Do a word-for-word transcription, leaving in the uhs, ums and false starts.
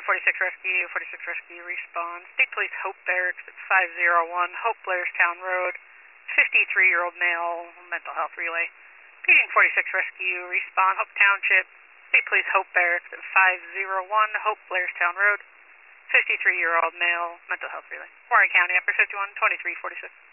forty-six Rescue, forty-six Rescue, respond. State Police Hope Barracks at five oh one Hope Blairstown Road, fifty-three-year-old male, mental health relay. Paging forty-six Rescue, respond. Hope Township, State Police Hope Barracks at five oh one Hope Blairstown Road, fifty-three-year-old male, mental health relay. Warren County, upper fifty-one, twenty-three forty-six.